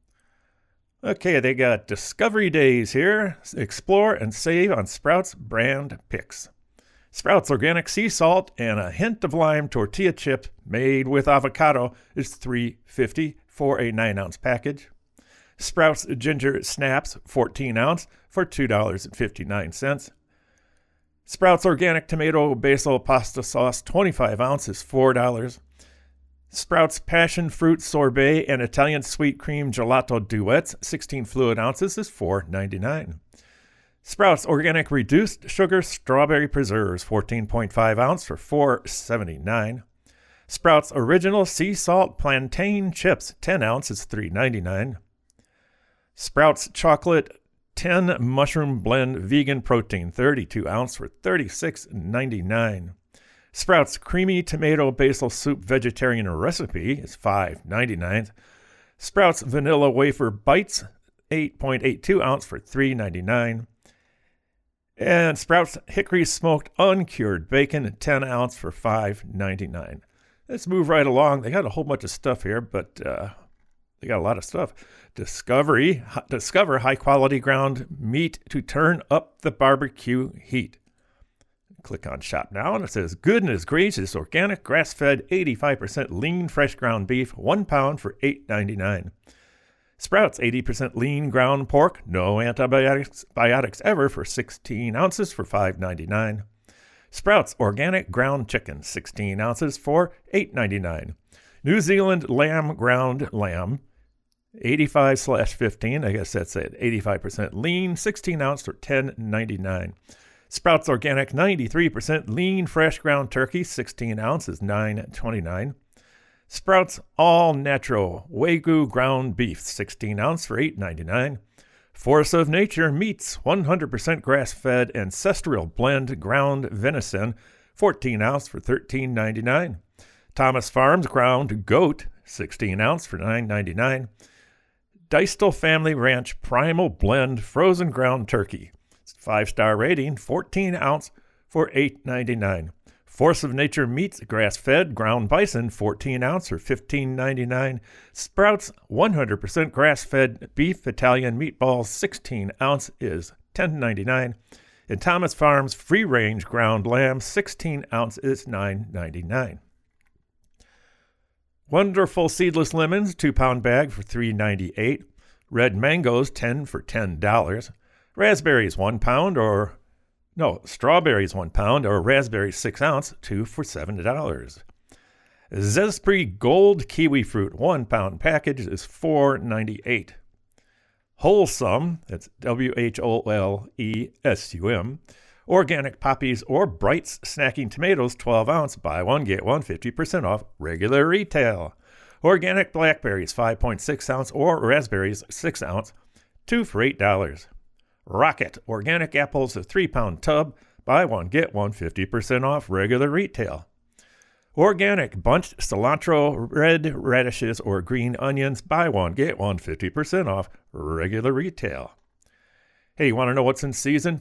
Okay, they got Discovery Days here. Explore and save on Sprouts brand picks. Sprouts Organic Sea Salt and a hint of lime tortilla chip made with avocado is $3.50 for a 9-ounce package. Sprouts Ginger Snaps 14 ounce for $2.59. Sprouts Organic Tomato Basil Pasta Sauce 25 ounce is $4. Sprouts Passion Fruit Sorbet and Italian Sweet Cream Gelato Duets, 16 fluid ounces, is $4.99. Sprouts Organic Reduced Sugar Strawberry Preserves, 14.5 ounce for $4.79. Sprouts Original Sea Salt Plantain Chips, 10 ounce, is $3.99. Sprouts Chocolate 10 Mushroom Blend Vegan Protein, 32 ounce for $36.99. Sprouts Creamy Tomato Basil Soup Vegetarian Recipe is $5.99. Sprouts Vanilla Wafer Bites, 8.82 ounce for $3.99. And Sprouts Hickory Smoked Uncured Bacon, 10 ounce for $5.99. Let's move right along. They got a whole bunch of stuff here, but they got a lot of stuff. Discover high-quality ground meat to turn up the barbecue heat. Click on Shop Now, and it says, goodness gracious, organic, grass-fed, 85% lean, fresh ground beef, 1 pound for $8.99. Sprouts, 80% lean ground pork, no antibiotics ever, for 16 ounces for $5.99. Sprouts, organic ground chicken, 16 ounces for $8.99. New Zealand lamb ground lamb, 85/15, I guess that's it, 85% lean, 16 ounce for $10.99. Sprouts Organic 93% lean fresh ground turkey, 16 ounces, $9.29. Sprouts All Natural Wagyu ground beef, 16 ounce for $8.99. Force of Nature Meats 100% grass-fed ancestral blend ground venison, 14 ounce for $13.99. Thomas Farms ground goat, 16 ounce for $9.99. Dystal Family Ranch Primal Blend frozen ground turkey, 5-star rating, 14 ounce for $8.99. Force of Nature Meats grass-fed ground bison, 14 ounce for $15.99. Sprouts 100% grass-fed beef Italian meatballs, 16 ounce is $10.99. And Thomas Farms free-range ground lamb, 16 ounce is $9.99. Wonderful seedless lemons, 2-pound bag for $3.98. Red mangoes, 10 for $10. Raspberries, 1 pound strawberries 1 pound or raspberries 6 ounce, 2 for $7. Zespri Gold Kiwi Fruit 1 pound package is $4.98. Wholesome, that's WHOLESUM, organic poppies or Brights snacking tomatoes 12 ounce, buy one, get one, 50% off, regular retail. Organic blackberries 5.6 ounce or raspberries 6 ounce, 2 for $8. Rocket organic apples, a 3-pound tub, buy one, get one, 50% off, regular retail. Organic bunched cilantro, red radishes, or green onions, buy one, get one, 50% off, regular retail. Hey, you want to know what's in season?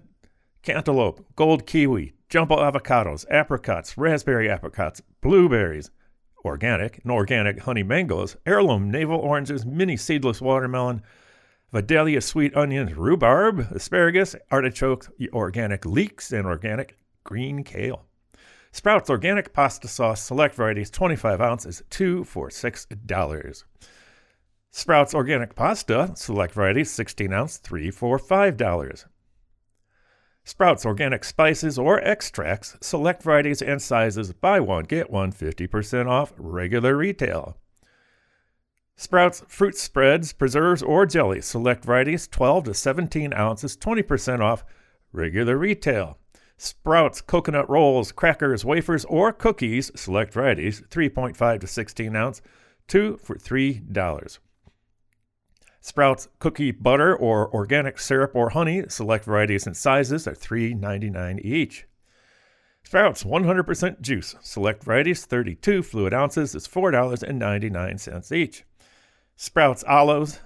Cantaloupe, gold kiwi, jumbo avocados, apricots, raspberry apricots, blueberries, organic, and organic honey mangoes, heirloom navel oranges, mini seedless watermelon, Vidalia sweet onions, rhubarb, asparagus, artichoke, organic leeks, and organic green kale. Sprouts organic pasta sauce, select varieties, 25 ounces, 2 for $6. Sprouts organic pasta, select varieties, 16 ounce, 3 for $5. Sprouts organic spices or extracts, select varieties and sizes, buy one, get one, 50% off, regular retail. Sprouts fruit spreads, preserves, or jelly, select varieties, 12 to 17 ounces, 20% off, regular retail. Sprouts coconut rolls, crackers, wafers, or cookies, select varieties, 3.5 to 16 ounce, 2 for $3. Sprouts cookie butter or organic syrup or honey, select varieties and sizes, are $3.99 each. Sprouts 100% juice, select varieties, 32 fluid ounces, is $4.99 each. Sprouts olives,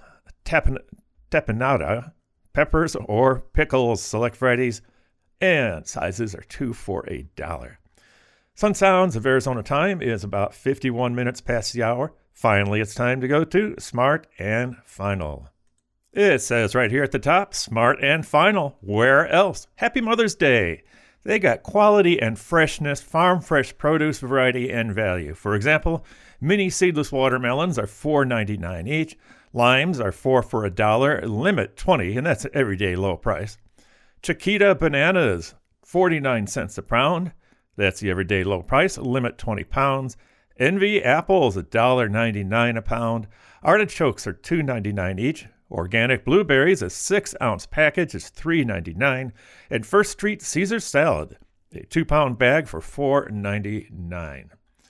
tapenada, peppers, or pickles, select varieties and sizes, are 2 for $1. Sun Sounds of Arizona time is about 51 minutes past the hour. Finally, it's time to go to Smart and Final. It says right here at the top, Smart and Final. Where else? Happy Mother's Day. They got quality and freshness, farm fresh produce, variety, and value. For example, mini seedless watermelons are $4.99 each. Limes are 4 for $1, limit 20, and that's an everyday low price. Chiquita bananas, 49 cents a pound. That's the everyday low price, limit 20 pounds. Envy apples, $1.99 a pound. Artichokes are $2.99 each. Organic blueberries, a 6-ounce package, is $3.99. And First Street Caesar salad, a 2-pound bag for $4.99.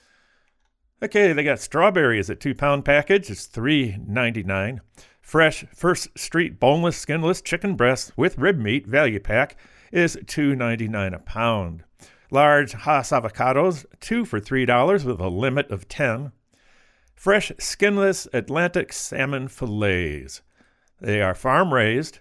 Okay, they got strawberries, a 2-pound package, is $3.99. Fresh First Street boneless, skinless chicken breast with rib meat value pack is $2.99 a pound. Large Hass avocados, 2 for $3 with a limit of 10. Fresh skinless Atlantic salmon fillets. They are farm raised,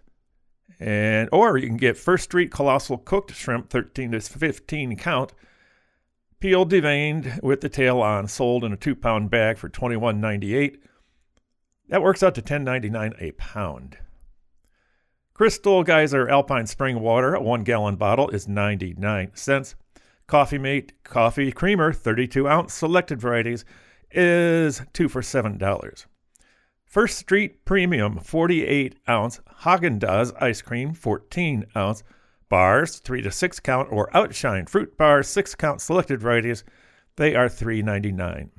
or you can get First Street colossal cooked shrimp, 13 to 15 count, peeled, deveined with the tail on, sold in a 2-pound bag for $21.98. That works out to $10.99 a pound. Crystal Geyser Alpine Spring Water, a 1-gallon bottle, is 99 cents. Coffee Mate Coffee Creamer, 32-ounce selected varieties, is 2 for $7. First Street Premium 48-ounce Haagen-Dazs ice cream, 14-ounce bars, 3 to 6 count, or Outshine fruit bars, 6-count selected varieties. They are $3.99.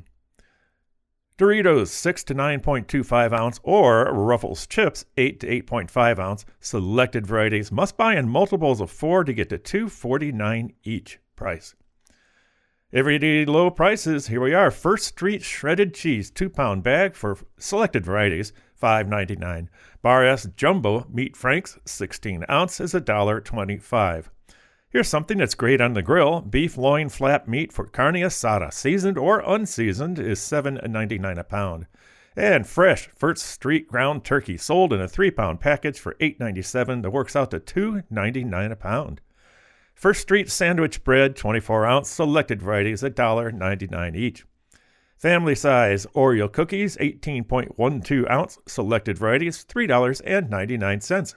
Doritos 6 to 9.25 ounce, or Ruffles chips 8 to 8.5 ounce selected varieties. Must buy in multiples of 4 to get to $2.49 each price. Everyday low prices, here we are. First Street shredded cheese, 2-pound bag for selected varieties, $5.99. Bar S Jumbo Meat Franks, 16 ounce, is $1.25. Here's something that's great on the grill. Beef loin flap meat for carne asada, seasoned or unseasoned, is $7.99 a pound. And fresh First Street ground turkey, sold in a 3-pound package for $8.97. That works out to $2.99 a pound. First Street sandwich bread, 24-ounce, selected varieties, $1.99 each. Family size Oreo cookies, 18.12 ounce, selected varieties, $3.99.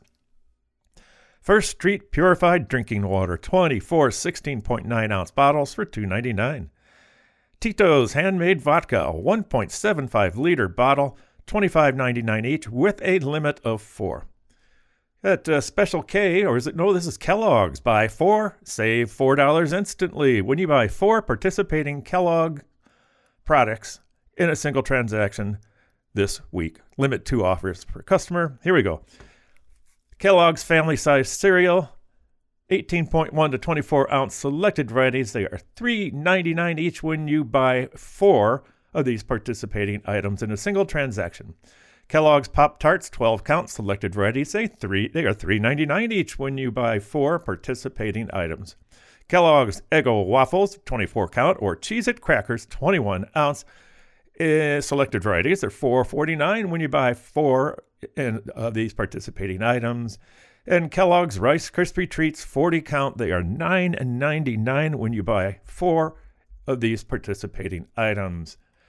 First Street purified drinking water, 24 16.9 ounce bottles for $2.99. Tito's handmade vodka, a 1.75 liter bottle, $25.99 each, with a limit of 4. At Special K, or is it? No, this is Kellogg's. Buy 4, save $4 instantly when you buy 4 participating Kellogg products in a single transaction this week. Limit 2 offers per customer. Here we go. Kellogg's family-sized cereal, 18.1 to 24-ounce selected varieties. They are $3.99 each when you buy 4 of these participating items in a single transaction. Kellogg's Pop-Tarts, 12-count selected varieties. They are $3.99 each when you buy 4 participating items. Kellogg's Eggo Waffles, 24-count, or Cheez-It Crackers, 21-ounce selected varieties. They're $4.49 when you buy 4 of these participating items. And Kellogg's Rice Krispie Treats, 40-count. They are $9.99 when you buy 4 of these participating items.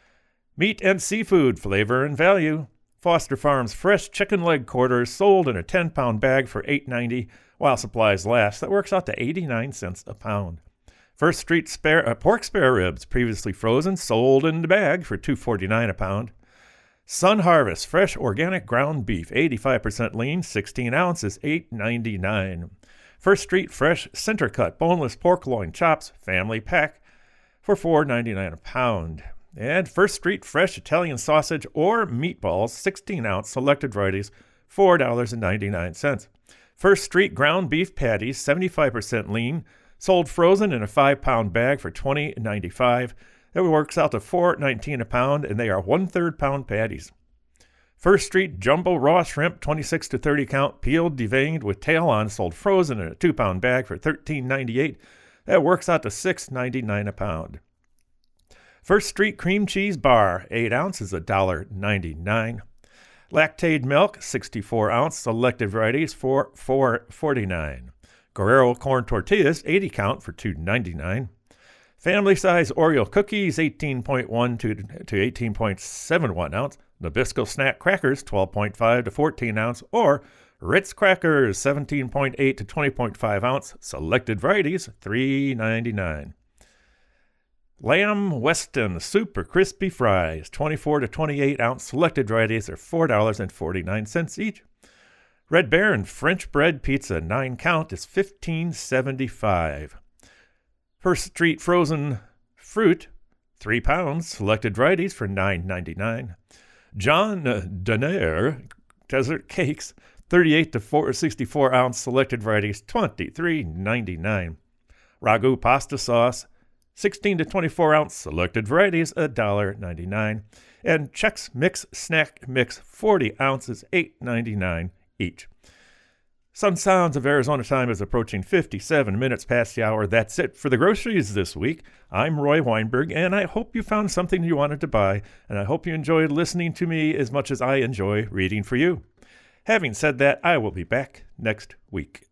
Meat and seafood, flavor and value. Foster Farms fresh chicken leg quarters sold in a 10-pound bag for $8.90 while supplies last. That works out to 89 cents a pound. First Street pork spare ribs, previously frozen, sold in the bag for $2.49 a pound. Sun Harvest fresh organic ground beef, 85% lean, 16 ounces, $8.99. First Street fresh center cut boneless pork loin chops, family pack, for $4.99 a pound. And First Street fresh Italian sausage or meatballs, 16-ounce selected varieties, $4.99. First Street ground beef patties, 75% lean, sold frozen in a 5-pound bag for $20.95. That works out to $4.19 a pound, and they are 1/3 pound patties. First Street jumbo raw shrimp, 26 to 30 count, peeled, deveined with tail on, sold frozen in a 2-pound bag for $13.98. That works out to $6.99 a pound. First Street cream cheese bar, 8 ounces, $1.99. Lactaid milk, 64-ounce, selected varieties for $4.49. Guerrero corn tortillas, 80 count for $2.99. Family size Oreo cookies, 18.1 to 18.71 ounce. Nabisco snack crackers, 12.5 to 14 ounce, or Ritz crackers, 17.8 to 20.5 ounce. Selected varieties, $3.99. Lamb Weston Super Crispy Fries, 24 to 28 ounce. Selected varieties are $4.49 each. Red Baron French bread pizza, 9 count, is $15.75. First Street frozen fruit, 3 pounds. Selected varieties for $9.99. John Donaire Desert Cakes, 38 to 64 ounce. Selected varieties, $23.99. Ragu pasta sauce, 16 to 24 ounce. Selected varieties, $1.99. And Chex Mix Snack Mix, 40 ounces, $8.99 each. Sun Sounds of Arizona time is approaching 57 minutes past the hour. That's it for the groceries this week. I'm Roy Weinberg, and I hope you found something you wanted to buy, and I hope you enjoyed listening to me as much as I enjoy reading for you. Having said that, I will be back next week.